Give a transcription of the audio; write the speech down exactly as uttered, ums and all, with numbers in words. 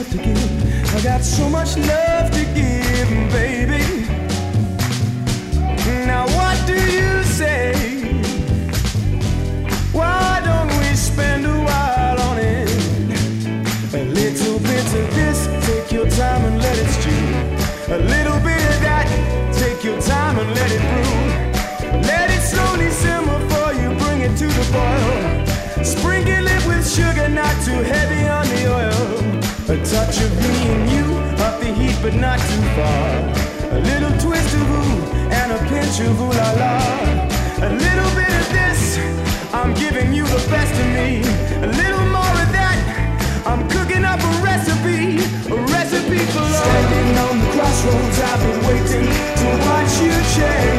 to give. I got so much love to give, baby. Now what do you say? Why don't we spend a while on it? A little bit of this, take your time and let it stew. A little bit of that, take your time and let it brew. Let it slowly simmer before you bring it to the boil. Sprinkle it with sugar, not too heavy on the oil. A touch of me and you, up the heat but not too far. A little twist of ooh and a pinch of ooh la la. A little bit of this, I'm giving you the best of me. A little more of that, I'm cooking up a recipe, a recipe for love. Standing on the crossroads, I've been waiting to watch you change.